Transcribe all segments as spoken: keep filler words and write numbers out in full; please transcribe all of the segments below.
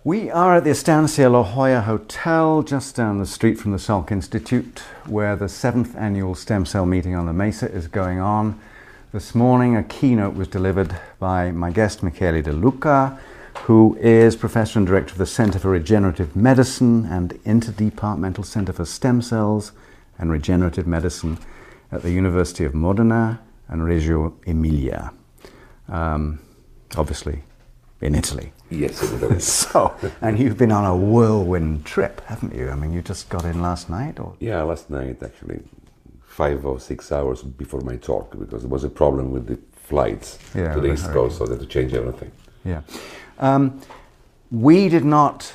We are at the Estancia La Jolla Hotel, just down the street from the Salk Institute, where the seventh annual Stem Cell Meeting on the Mesa is going on. This morning, a keynote was delivered by my guest, Michele De Luca, who is Professor and Director of the Center for Regenerative Medicine and Interdepartmental Center for Stem Cells and Regenerative Medicine at the University of Modena and Reggio Emilia. Um, obviously, in Italy. Yes, it So, and you've been on a whirlwind trip, haven't you? I mean, you just got in last night, or? Yeah, last night actually, five or six hours before my talk, because there was a problem with the flights yeah, to the East Coast, so they had to change everything. Yeah. Um, we did not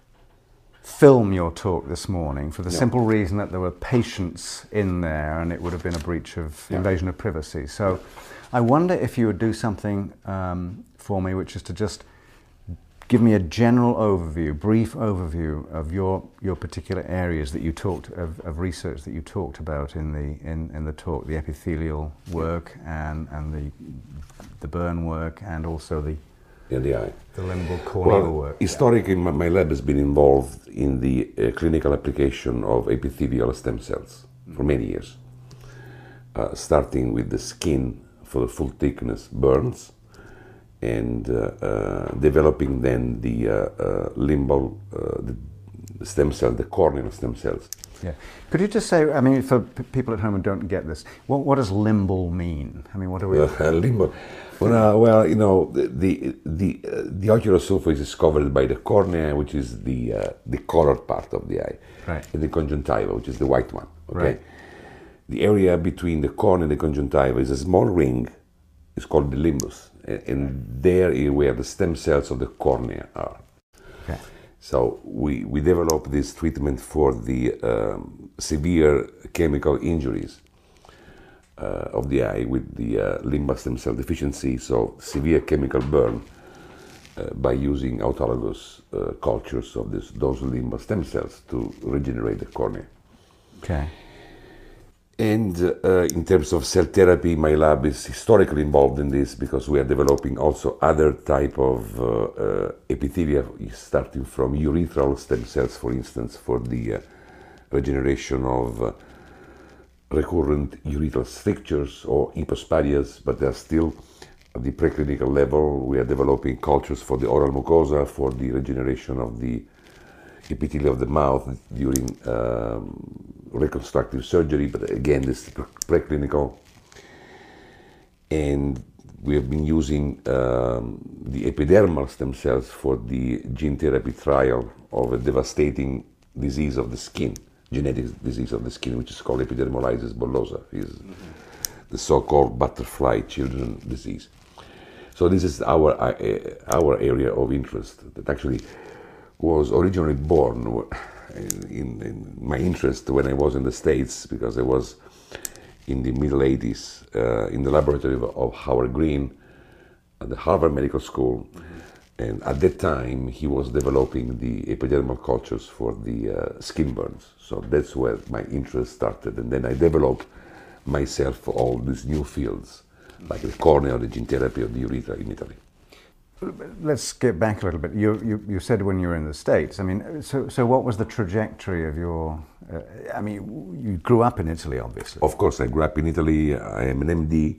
film your talk this morning for the no. simple reason that there were patients in there and it would have been a breach of yeah. invasion of privacy. So I wonder if you would do something um, for me, which is to just give me a general overview, brief overview of your your particular areas that you talked of, of research that you talked about in the in, in the talk, the epithelial work and and the the burn work and also the yeah, the eye, the limbal corneal well, work. Historically, my, my lab has been involved in the uh, clinical application of epithelial stem cells mm. for many years, uh, starting with the skin for the full thickness burns, and uh, uh, developing then the uh, uh, limbal uh, the stem cell, the corneal stem cells. Yeah. Could you just say, I mean, for p- people at home who don't get this, what, what does limbal mean? I mean, what are we... Uh, limbal. Well, uh, well, you know, the the the, uh, the ocular surface is covered by the cornea, which is the uh, the colored part of the eye, right. and the conjunctiva, which is the white one. Okay. Right. The area between the cornea and the conjunctiva is a small ring. It's called the limbus, and there is where the stem cells of the cornea are. Okay. So we, we developed this treatment for the um, severe chemical injuries uh, of the eye with the uh, limbal stem cell deficiency, so severe chemical burn, uh, by using autologous uh, cultures of this, those limbal stem cells to regenerate the cornea. Okay. And uh, in terms of cell therapy, my lab is historically involved in this because we are developing also other type of uh, uh, epithelia, starting from urethral stem cells, for instance, for the uh, regeneration of uh, recurrent urethral strictures or hypospadias, but they are still at the preclinical level. We are developing cultures for the oral mucosa, for the regeneration of the epithelium of the mouth during um, reconstructive surgery, but again, this is preclinical. And we have been using um, the epidermal stem cells for the gene therapy trial of a devastating disease of the skin, genetic disease of the skin, which is called epidermolysis bullosa, is mm-hmm. the so-called butterfly children disease. So this is our uh, our area of interest that actually was originally born in, in my interest when I was in the States, because I was in the middle eighties uh, in the laboratory of, of Howard Green at the Harvard Medical School. Mm-hmm. And at that time, he was developing the epidermal cultures for the uh, skin burns. So that's where my interest started. And then I developed myself for all these new fields, like the cornea, the gene therapy, or the urethra in Italy. Let's get back a little bit. You, you you said when you were in the States. I mean, so so what was the trajectory of your? Uh, I mean, you grew up in Italy, obviously. Of course, I grew up in Italy. I am an M D,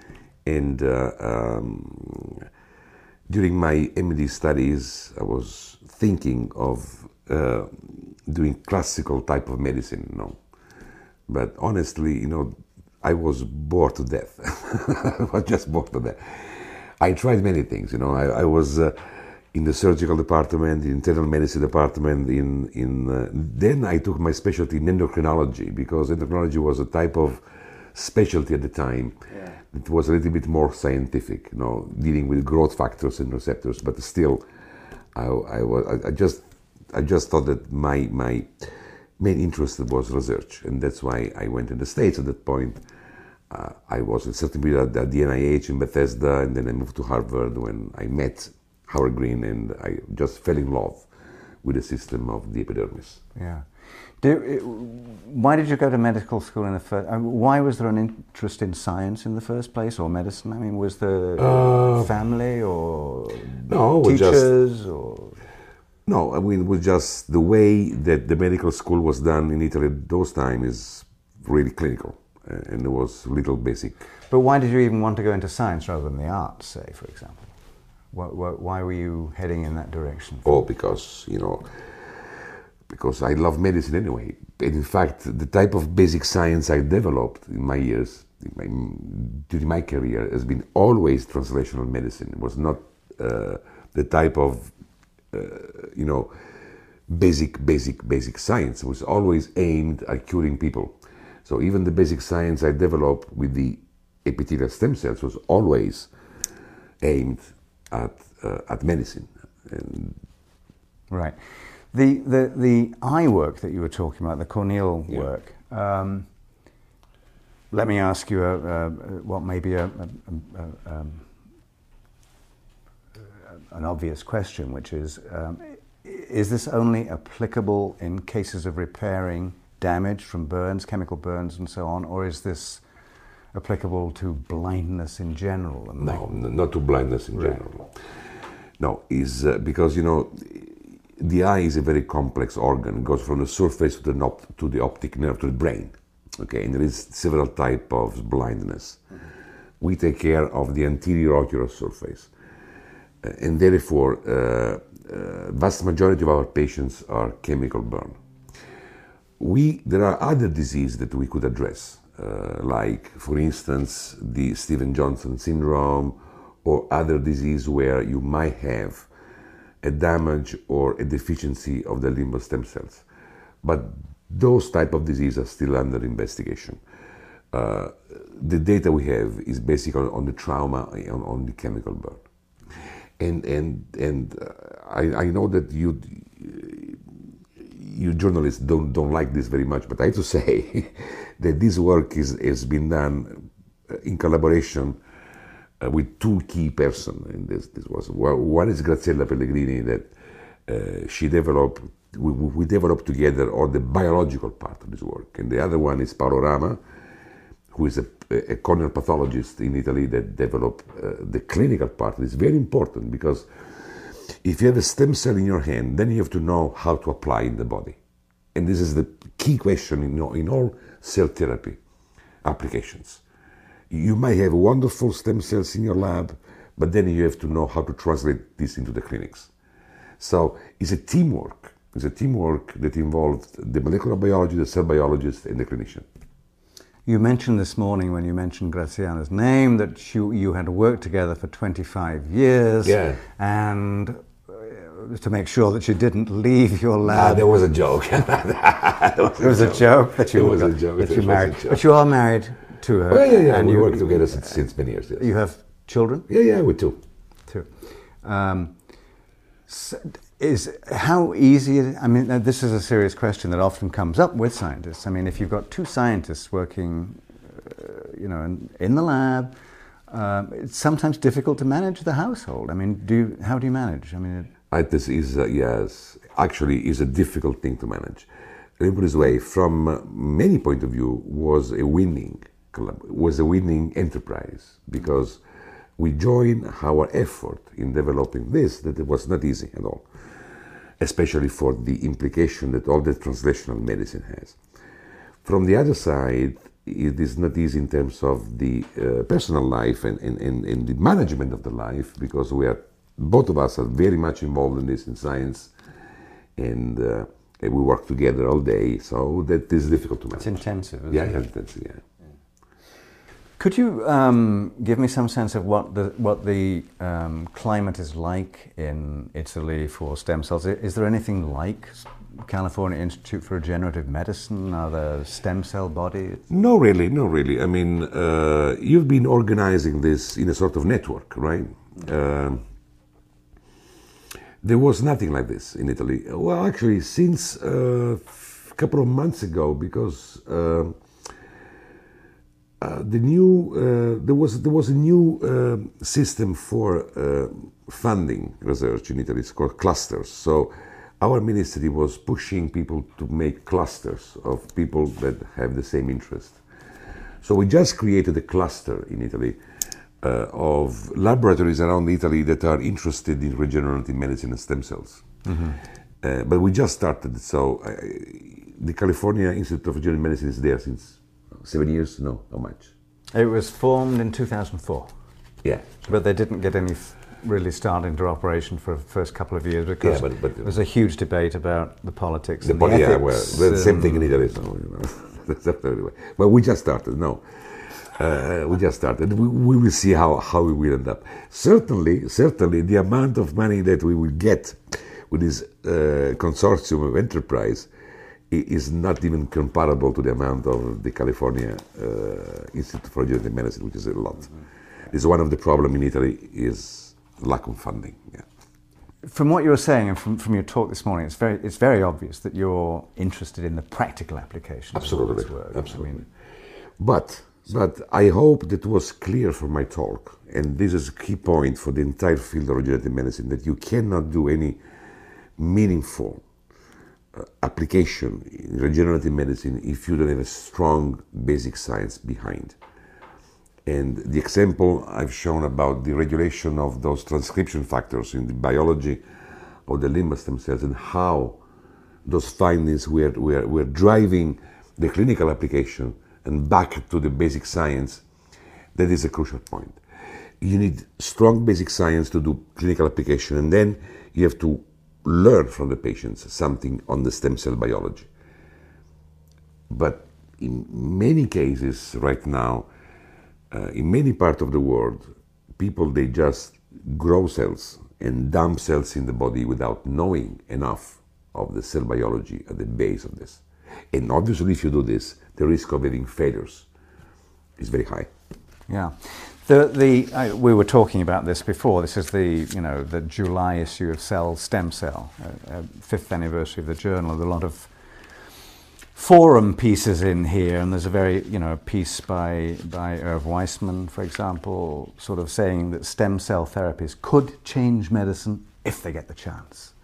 and uh, um, during my M D studies, I was thinking of uh, doing classical type of medicine, you know. But honestly, you know, I was bored to death. I was just bored to death. I tried many things, you know. I, I was uh, in the surgical department, the internal medicine department. In in uh, then I took my specialty in endocrinology, because endocrinology was a type of specialty at the time. Yeah. It was a little bit more scientific, you know, dealing with growth factors and receptors. But still, I, I was I, I just I just thought that my my main interest was research, and that's why I went in the States at that point. Uh, I was a certain period at the N I H in Bethesda, and then I moved to Harvard when I met Howard Green, and I just fell in love with the system of the epidermis. Yeah. Do, why did you go to medical school in the first? I mean, why was there an interest in science in the first place, or medicine? I mean, was there uh, family or no, teachers just, or? No, I mean, it was just the way that the medical school was done in Italy at those times is really clinical, uh, and it was little basic. But why did you even want to go into science rather than the arts, say, for example? Why, why, why were you heading in that direction? Oh, because, you know, because I love medicine anyway. And in fact, the type of basic science I developed in my years, in my, during my career, has been always translational medicine. It was not uh, the type of, uh, you know, basic, basic, basic science. It was always aimed at curing people. So even the basic science I developed with the epithelial stem cells was always aimed at uh, at medicine. And right. The, the the eye work that you were talking about, the corneal Yeah. work. Um, let me ask you a, a, what may be a, a, a, um, an obvious question, which is: um, is this only applicable in cases of repairing damage from burns, chemical burns, and so on, or is this applicable to blindness in general? And no, n- not to blindness in Right. general. No, is uh, because you know the eye is a very complex organ. It goes from the surface to the op- to the optic nerve to the brain. Okay, and there is several type of blindness. Mm-hmm. We take care of the anterior ocular surface, uh, and therefore, uh, uh, vast majority of our patients are chemical burn. We there are other diseases that we could address, uh, like for instance the Stevens-Johnson syndrome, or other disease where you might have a damage or a deficiency of the limbal stem cells. But those type of diseases are still under investigation. Uh, the data we have is basically on, on the trauma, on, on the chemical burn. And and and uh, I, I know that you you journalists don't don't like this very much, but I have to say that this work is has been done in collaboration uh, with two key persons. And this this was one is Graziella Pellegrini, that uh, she developed. We, we developed together all the biological part of this work, and the other one is Paolo Rama, who is a, a corneal pathologist in Italy that developed uh, the clinical part. It's very important because if you have a stem cell in your hand, then you have to know how to apply in the body. And this is the key question in, in all cell therapy applications. You might have wonderful stem cells in your lab, but then you have to know how to translate this into the clinics. So it's a teamwork. It's a teamwork that involved the molecular biology, the cell biologist, and the clinician. You mentioned this morning, when you mentioned Graziella's name, that you, you had worked together for twenty-five years. Yeah. And uh, to make sure that you didn't leave your lab. Ah, there was a joke. there was, There was a joke that you, There was a joke. that There you was a married. joke. But you are married to her. Oh, yeah, yeah. And we you worked together since, since many years. Yes. You have children? Yeah, yeah, we do. Two. Um, so is how easy is it? I mean, uh, this is a serious question that often comes up with scientists. I mean, if you've got two scientists working, uh, you know, in, in the lab, um, it's sometimes difficult to manage the household. I mean, do you, how do you manage? I mean, it, I, this is uh, yes, actually, is a difficult thing to manage. Let me put it this way: from uh, many point of view, was a winning collab- was a winning enterprise because we joined our effort in developing this. That it was not easy at all, especially for the implication that all the translational medicine has. From the other side, it is not easy in terms of the uh, personal life and, and, and, and the management of the life, because we are, both of us are very much involved in this, in science, and, uh, and we work together all day, so that is difficult to manage. it's intensive, isn't Yeah, it? yeah, intensive, yeah. Could you um, give me some sense of what the what the um, climate is like in Italy for stem cells? Is there anything like California Institute for Regenerative Medicine? Are there stem cell bodies? No, really, no, really. I mean, uh, you've been organizing this in a sort of network, right? Uh, there was nothing like this in Italy. Well, actually, since uh, a couple of months ago, because uh, uh, the new uh, there was there was a new uh, system for uh, funding research in Italy. It's called clusters. So our ministry was pushing people to make clusters of people that have the same interest. So we just created a cluster in Italy uh, of laboratories around Italy that are interested in regenerative medicine and stem cells. Mm-hmm. Uh, but we just started, so uh, the California Institute of Regenerative Medicine is there since seven years. No, how much? It was formed in two thousand four. Yeah, but they didn't get any f- really start into operation for the first couple of years because yeah, but, but, there was a huge debate about the politics the and poli- the yeah, ethics. well, the same thing in Italy. So, you know. Well, we just started. No, uh, we just started. We, we will see how, how we will end up. Certainly, certainly, the amount of money that we will get with this uh, consortium of enterprise is not even comparable to the amount of the California uh, Institute for Regenerative Medicine, which is a lot. Mm-hmm. This is one of the problems in Italy is lack of funding. Yeah. From what you were saying and from, from your talk this morning, it's very it's very obvious that you're interested in the practical applications Absolutely. of all this work. Absolutely. I mean, but but I hope that was clear from my talk, and this is a key point for the entire field of regenerative medicine, that you cannot do any meaningful uh, application in regenerative medicine if you don't have a strong basic science behind. And the example I've shown about the regulation of those transcription factors in the biology of the limbal stem cells and how those findings were, were, were driving the clinical application and back to the basic science, that is a crucial point. You need strong basic science to do clinical application, and then you have to learn from the patients something on the stem cell biology. But in many cases right now, uh, in many parts of the world, people, they just grow cells and dump cells in the body without knowing enough of the cell biology at the base of this. And obviously, if you do this, the risk of having failures is very high. Yeah. The, the, uh, we were talking about this before. This is the, you know, the July issue of Cell Stem Cell, uh, uh, fifth anniversary of the journal. There's a lot of forum pieces in here, and there's a very, you know, piece by, by Irv Weissman, for example, sort of saying that stem cell therapies could change medicine if they get the chance.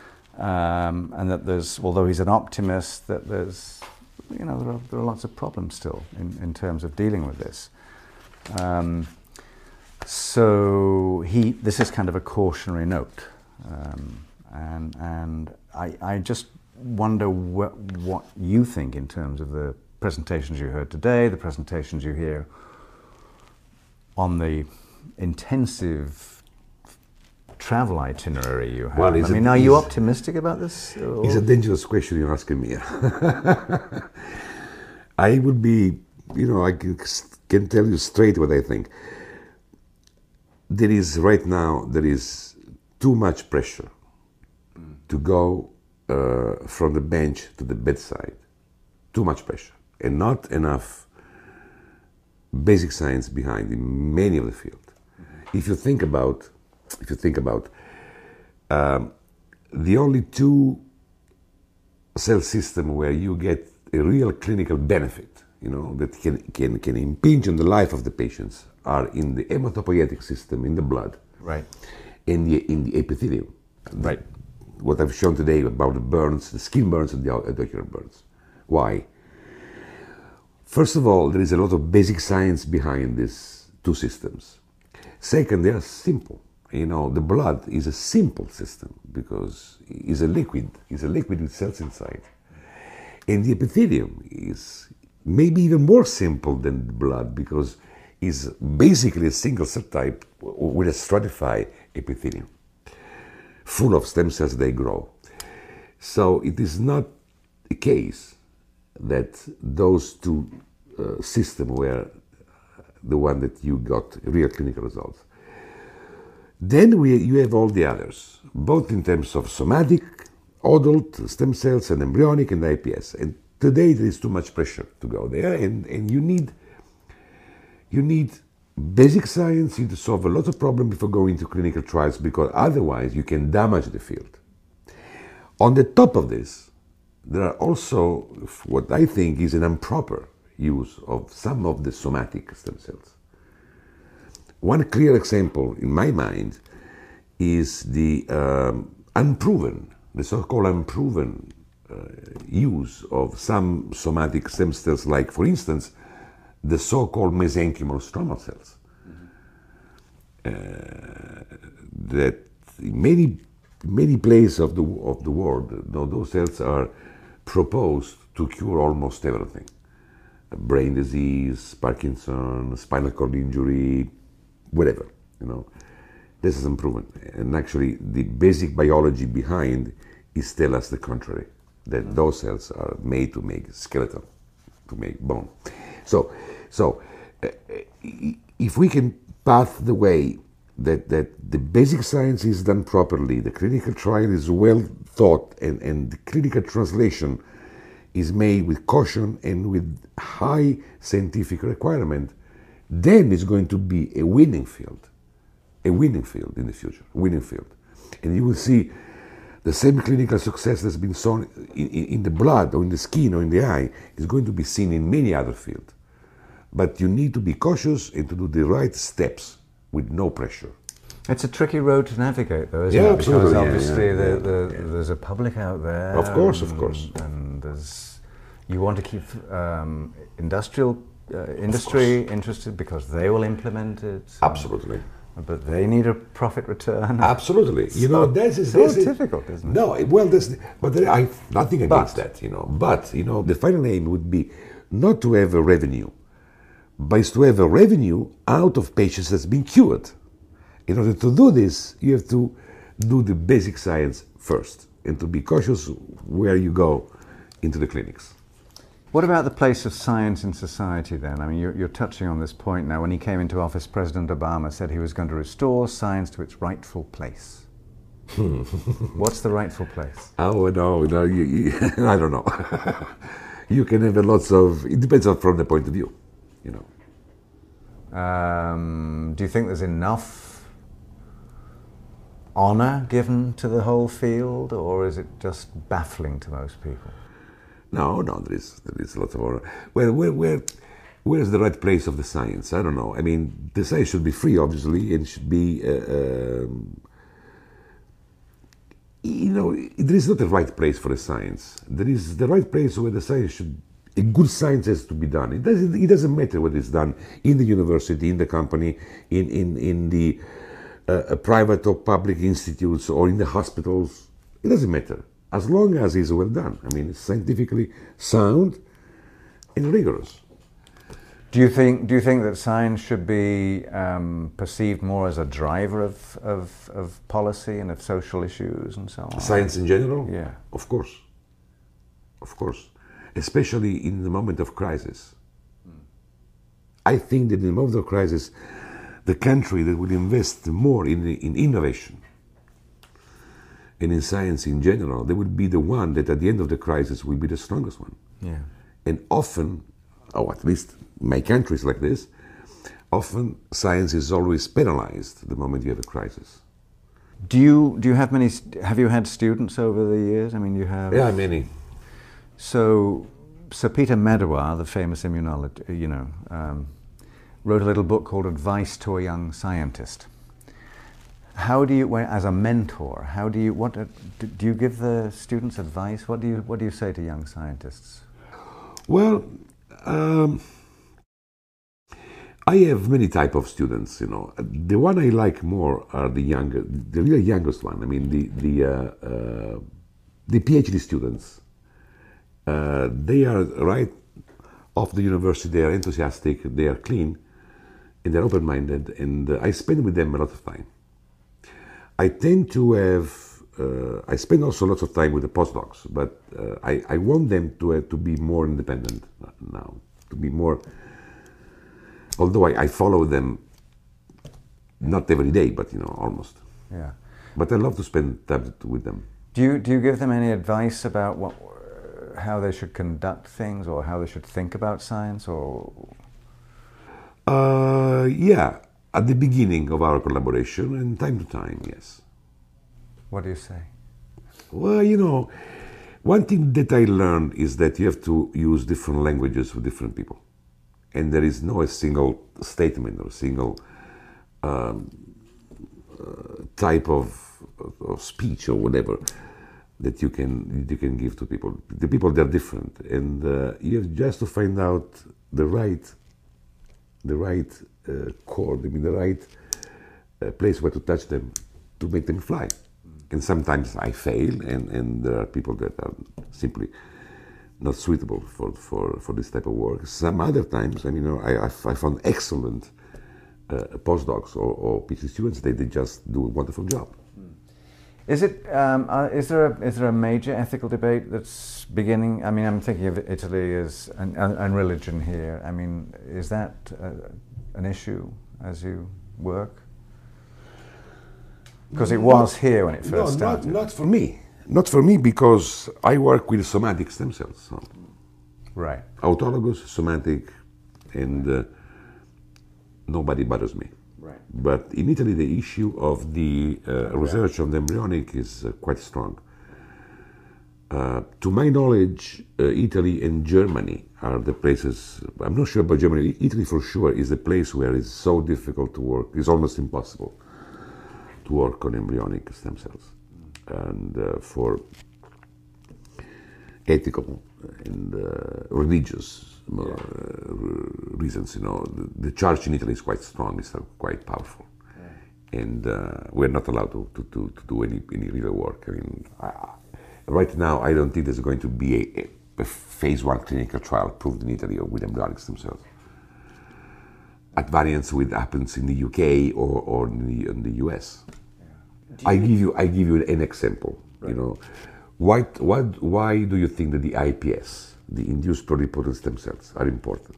Um, and that there's, although he's an optimist, that there's, you know, there are, there are lots of problems still in, in terms of dealing with this. Um, so he, this is kind of a cautionary note, um, and and I, I just wonder what what you think in terms of the presentations you heard today, the presentations you hear on the intensive travel itinerary you have. Well, I mean, a, are you optimistic about this? Or? It's a dangerous question you're asking me. I would be, you know, I can, can tell you straight what I think. There is, right now, there is too much pressure mm. to go uh, from the bench to the bedside. Too much pressure. And not enough basic science behind in many of the field. Mm-hmm. If you think about, if you think about, um, the only two cell system where you get a real clinical benefit, you know, that can, can, can impinge on the life of the patients are in the hematopoietic system, in the blood, right, in the, in the epithelium. Right. What I've shown today about the burns, the skin burns and the ocular burns. Why? First of all, there is a lot of basic science behind these two systems. Second, they are simple. You know, the blood is a simple system because it's a liquid, it's a liquid with cells inside. And the epithelium is maybe even more simple than the blood because it's basically a single cell type with a stratified epithelium, full of stem cells they grow. So it is not a case that those two uh, systems were the one that you got real clinical results. Then we, you have all the others, both in terms of somatic, adult stem cells and embryonic and I P S. And today there is too much pressure to go there, and, and you need you need basic science. You need to solve a lot of problems before going into clinical trials, because otherwise you can damage the field. On the top of this, there are also what I think is an improper use of some of the somatic stem cells. One clear example in my mind is the um, unproven, the so-called unproven uh, use of some somatic stem cells, like, for instance, the so-called mesenchymal stromal cells. Mm-hmm. uh, that in many many places of the of the world, you know, those cells are proposed to cure almost everything: brain disease, Parkinson, spinal cord injury, whatever. You know, this is improvement, and actually, the basic biology behind is tell us the contrary, that mm. those cells are made to make skeleton, to make bone. So, so uh, if we can path the way that, that the basic science is done properly, the clinical trial is well thought, and, and the clinical translation is made with caution and with high scientific requirement, then it's going to be a winning field, a winning field in the future, winning field. And you will see the same clinical success that's been shown in, in, in the blood or in the skin or in the eye is going to be seen in many other fields. But you need to be cautious and to do the right steps with no pressure. It's a tricky road to navigate, though, isn't yeah, it? Absolutely. Because obviously yeah, yeah, the, yeah, the, yeah. there's a public out there. Of course, and, of course. And there's, you want to keep um, industrial uh, industry interested because they will implement it. Absolutely. But they need a profit return. Absolutely. You so, know, this is so this is, difficult, isn't it? No, well, this, but there, I have nothing against but, that, you know. But, you know, the final aim would be not to have a revenue, but is to have a revenue out of patients that's been cured. In order to do this, you have to do the basic science first and to be cautious where you go into the clinics. What about the place of science in society then? I mean, you're, you're touching on this point now. When he came into office, President Obama said he was going to restore science to its rightful place. What's the rightful place? Oh, no, no, you, you, I don't know. You can have lots of, it depends on from the point of view, you know. Um, do you think there's enough honor given to the whole field, or is it just baffling to most people? No, no, there is there is a lot of honor. Well, where where where is the right place of the science? I don't know. I mean, the science should be free, obviously, and should be. Uh, um, you know, there is not a right place for the science. There is the right place where the science should. A good science has to be done. It doesn't. It doesn't matter whether it's done in the university, in the company, in in in the uh, private or public institutes, or in the hospitals. It doesn't matter. As long as it's well done. I mean, it's scientifically sound and rigorous. Do you think? Do you think that science should be um, perceived more as a driver of, of of policy and of social issues and so on? Science in general? Yeah. Of course. Of course. Especially in the moment of crisis. Mm. I think that in the moment of crisis, the country that will invest more in in innovation and in science in general, they will be the one that at the end of the crisis will be the strongest one. Yeah. And often, or at least my country is like this, often science is always penalized the moment you have a crisis. Do you do you have many? Have you had students over the years? I mean, you have. Yeah, many. So, Sir Peter Medawar, the famous immunologist, you know, um, wrote a little book called Advice to a Young Scientist. How do you, as a mentor, how do you, what, do you give the students advice? What do you, what do you say to young scientists? Well, um, I have many type of students, you know. The one I like more are the younger, the really youngest one. I mean, the, the, uh, uh, the PhD students. Uh, they are right off the university, they are enthusiastic, they are clean, and they're open-minded, and uh, I spend with them a lot of time. I tend to have, uh, I spend also lots of time with the postdocs, but uh, I, I want them to, uh, to be more independent now, to be more, although I, I follow them, not every day, but you know, almost. Yeah. But I love to spend time with them. Do you, do you give them any advice about what, how they should conduct things, or how they should think about science, or? Uh, yeah. At the beginning of our collaboration, and time to time, yes. What do you say? Well, you know, one thing that I learned is that you have to use different languages with different people. And there is no a single statement or single um, uh, type of, of speech or whatever that you can, you can give to people. The people, they're different. And uh, you have just to find out the right, the right Uh, chord, I mean the right uh, place where to touch them to make them fly. and sometimes I fail, and, and there are people that are simply not suitable for, for, for this type of work. Some other times, I mean, you know, I, I found excellent uh, postdocs or, or PhD students. They, they just do a wonderful job. Is it? Um, uh, is there a is there a major ethical debate that's beginning? I mean, I'm thinking of Italy as and, and religion here. I mean, is that uh, an issue as you work? Because it was here when it first no, started. Not, not for me. Not for me, because I work with somatic stem cells. So. Right. Autologous, somatic, and uh, nobody bothers me. Right. But in Italy, the issue of the uh, research on the embryonic is uh, quite strong. Uh, to my knowledge, uh, Italy and Germany are the places. I'm not sure about Germany. Italy, for sure, is the place where it's so difficult to work. It's almost impossible to work on embryonic stem cells, and uh, for ethical and uh, religious uh, reasons, you know, the, the church in Italy is quite strong, it's uh, quite powerful, yeah. and uh, we're not allowed to, to, to, to do any, any real work. I mean, I, right now, I don't think there's going to be a, a phase one clinical trial proved in Italy with embryonic stem cells. At variance with happens in the U K or, or in, the, in the U S. Yeah. I give you I give you an example. Right. You know, why what why do you think that the I P S, the induced pluripotent stem cells, are important?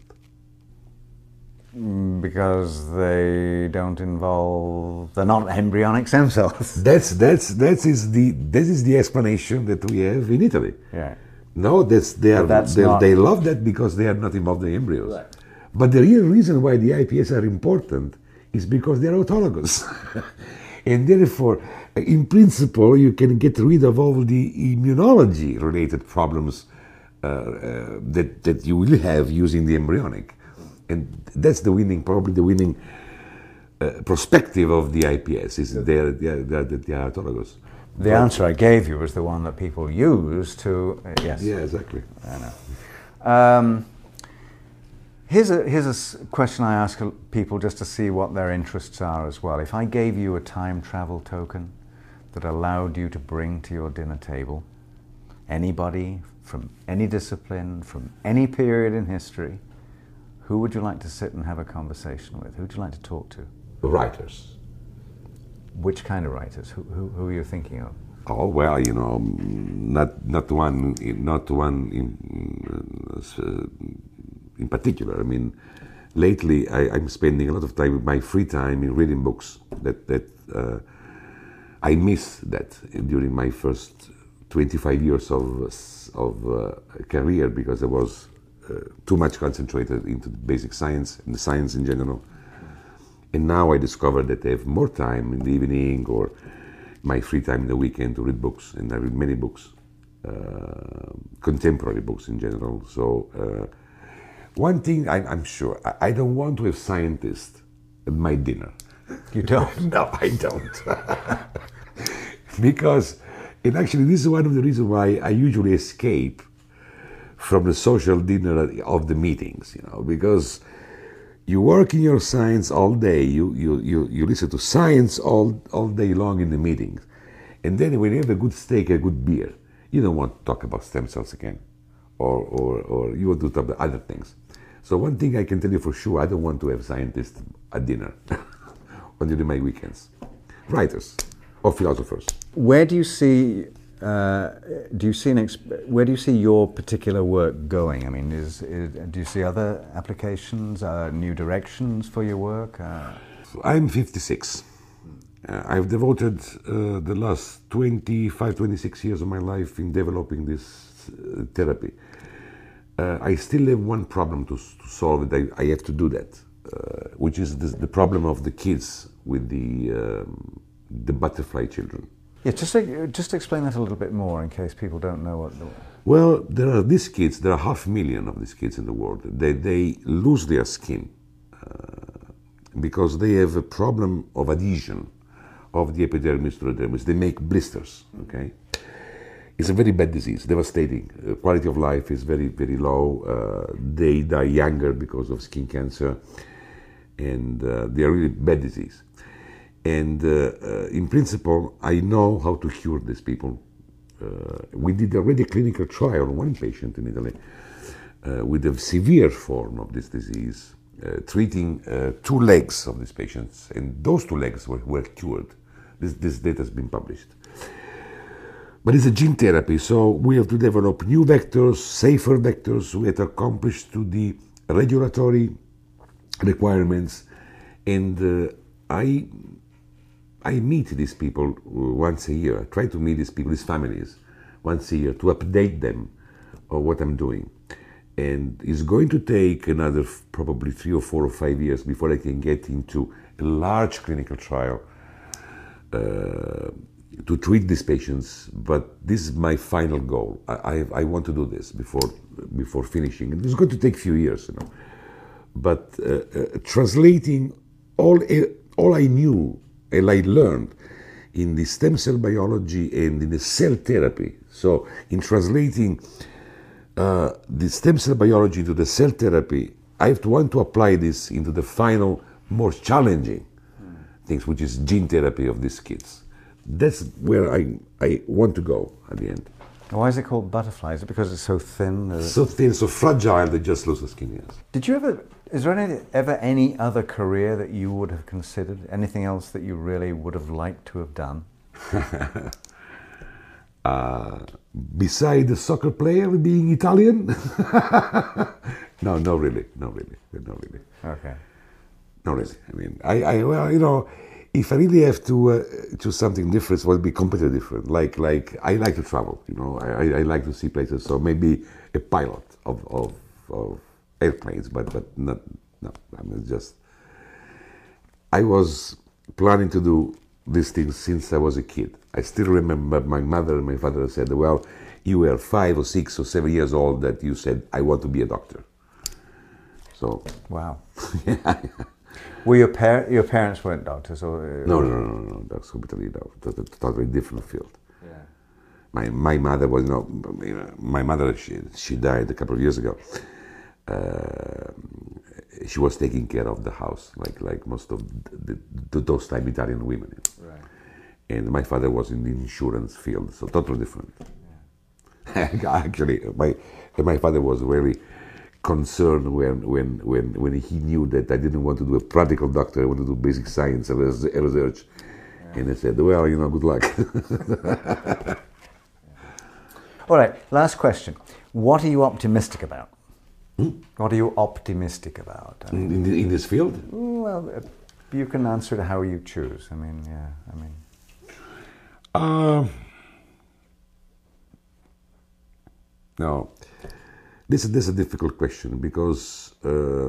Because they don't involve, they're not embryonic stem cells. That's that's that is the this is the explanation that we have in Italy. Yeah. No, that's they are that's they, not... they love that because they are not involved in embryos. Right. But the real reason why the I P S are important is because they are autologous. And therefore, in principle, you can get rid of all the immunology-related problems uh, uh, that, that you will have using the embryonic. And that's the winning, probably the winning uh, perspective of the I P S, is that they are, they are, they are, they are autologous. The but, answer I gave you was the one that people use to, uh, yes. Yeah, exactly. I know. Um, Here's a, here's a question I ask people just to see what their interests are as well. If I gave you a time travel token that allowed you to bring to your dinner table anybody from any discipline, from any period in history, who would you like to sit and have a conversation with? Who would you like to talk to? Writers. Which kind of writers? Who, who, who are you thinking of? Oh well, you know, not not one, not one in. Uh, In particular, I mean, lately I, I'm spending a lot of time with my free time in reading books. That that uh, I miss that during my first twenty-five years of of uh, career, because I was uh, too much concentrated into basic science and the science in general. And now I discovered that I have more time in the evening or my free time in the weekend to read books, and I read many books, uh, contemporary books in general. So. Uh, One thing I, I'm sure, I, I don't want to have scientists at my dinner. You don't? No, I don't. Because, and actually this is one of the reasons why I usually escape from the social dinner of the meetings, you know, because you work in your science all day, you, you, you, you listen to science all, all day long in the meetings, and then when you have a good steak, a good beer, you don't want to talk about stem cells again, or, or, or you want to talk about other things. So one thing I can tell you for sure, I don't want to have scientists at dinner on during my weekends. Writers or philosophers. Where do you see, uh, do you see an exp- where do you see your particular work going? I mean, is, is do you see other applications, uh, new directions for your work? Uh, I'm fifty-six. Uh, I've devoted uh, the last twenty-five, twenty-six years of my life in developing this uh, therapy. Uh, I still have one problem to, to solve. I, I have to do that, uh, which is the, the problem of the kids with the um, the butterfly children. Yeah, just uh, just explain that a little bit more in case people don't know what. The... Well, there are these kids. There are half a million of these kids in the world. They they lose their skin uh, because they have a problem of adhesion of the epidermis to the dermis. They make blisters. Okay. It's a very bad disease, devastating. Uh, quality of life is very, very low. Uh, they die younger because of skin cancer, and uh, they are really bad disease. And uh, uh, in principle, I know how to cure these people. Uh, we did already a clinical trial on one patient in Italy uh, with a severe form of this disease, uh, treating uh, two legs of these patients, and those two legs were, were cured. This, this data has been published. But it's a gene therapy, so we have to develop new vectors, safer vectors that accomplish to the regulatory requirements. And uh, I I meet these people once a year. I try to meet these people, these families, once a year to update them on what I'm doing. And it's going to take another f- probably three or four or five years before I can get into a large clinical trial uh, to treat these patients. But this is my final goal. I, I, I want to do this before before finishing. And it's going to take a few years, you know. But uh, uh, translating all all I knew and I learned in the stem cell biology and in the cell therapy. So in translating uh, the stem cell biology into the cell therapy, I have to want to apply this into the final, more challenging mm. things, which is gene therapy of these kids. That's where I, I want to go at the end. Why is it called butterfly? Is it because it's so thin? Or... So thin, so fragile, they just lose the skin, yes. Did you ever, is there any, ever any other career that you would have considered? Anything else that you really would have liked to have done? uh, beside the soccer player being Italian? no, no really, no really, no really. Okay. No really, I mean, I, I well, you know, if I really have to uh, choose something different, it would be completely different. Like, like I like to travel, you know, I, I like to see places. So maybe a pilot of, of, of airplanes, but but not, no. I mean, just I was planning to do these things since I was a kid. I still remember my mother and my father said, "Well, you were five or six or seven years old that you said I want to be a doctor." So wow. yeah. Were your par- your parents weren't doctors, or no, no, no, no, no. That's completely no. That's a totally different field. Yeah. My my mother was no. You know, my mother she she died a couple of years ago. Uh, she was taking care of the house, like like most of the, the, those time Italian women. Right. And my father was in the insurance field, so totally different. Yeah. Actually, my my father was really concerned when, when, when, when he knew that I didn't want to do a practical doctor, I wanted to do basic science and research. Yeah. And I said, well, you know, good luck. Yeah. All right, last question. What are you optimistic about? Hmm? What are you optimistic about? I mean, in, the, in this field? Well, you can answer it how you choose. I mean, yeah, I mean... Uh, no. This, this is a difficult question because uh,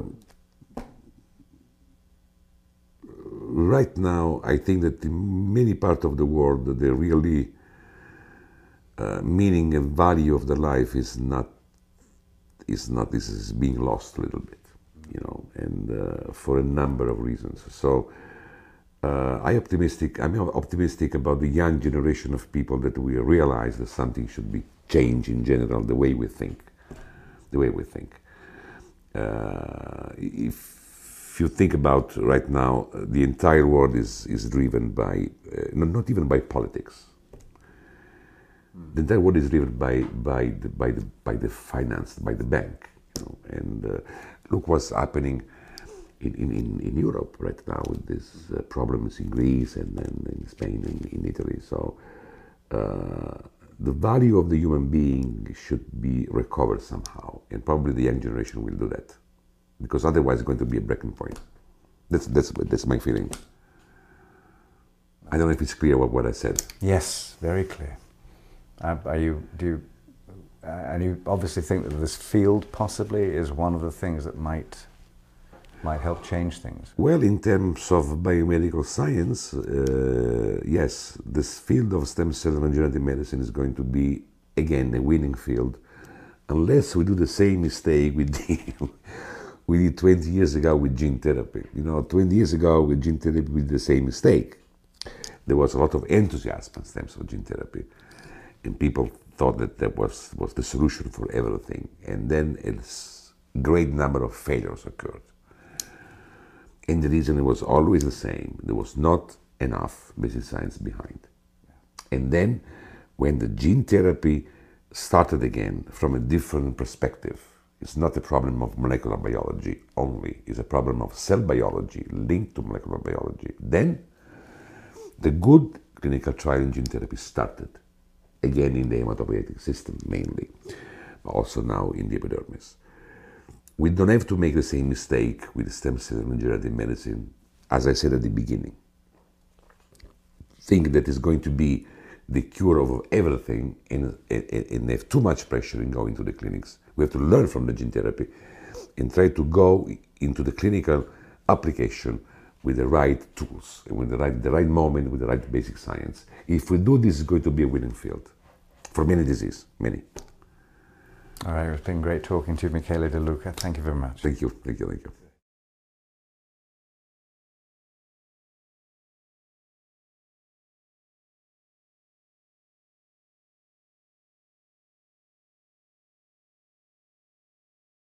right now I think that in many parts of the world the really uh, meaning and value of the life is not is not this is being lost a little bit, you know, and uh, for a number of reasons. So uh, I optimistic. I'm optimistic about the young generation of people that we realize that something should be changed in general, the way we think. The way we think. Uh, if you think about right now, the entire world is, is driven by, uh, not, not even by politics. Mm. The entire world is driven by by the, by the by the finance, by the bank. You know? And uh, look what's happening in, in, in Europe right now with these uh, problems in Greece and, and in Spain and in Italy. So. Uh, The value of the human being should be recovered somehow, and probably the young generation will do that, because otherwise it's going to be a breaking point. That's that's that's my feeling. I don't know if it's clear what, what I said. Yes, very clear. Uh, are you do you, uh, and you obviously think that this field possibly is one of the things that might might help change things? Well, in terms of biomedical science, uh, yes, this field of stem cell and regenerative medicine is going to be, again, a winning field, unless we do the same mistake we did, we did twenty years ago with gene therapy. You know, twenty years ago with gene therapy, we did the same mistake. There was a lot of enthusiasm in stem cell gene therapy, and people thought that that was, was the solution for everything. And then a great number of failures occurred. And the reason it was always the same. There was not enough basic science behind. And then when the gene therapy started again from a different perspective, it's not a problem of molecular biology only, it's a problem of cell biology linked to molecular biology. Then the good clinical trial in gene therapy started, again in the hematopoietic system mainly, but also now in the epidermis. We don't have to make the same mistake with stem cell and regenerative medicine, as I said at the beginning. Think that it's going to be the cure of everything and, and, and have too much pressure in going to the clinics. We have to learn from the gene therapy and try to go into the clinical application with the right tools, and with the right, the right moment, with the right basic science. If we do this, it's going to be a winning field for many diseases, many. All right, it's been great talking to you, Michele De Luca. Thank you very much. Thank you, thank you, thank you.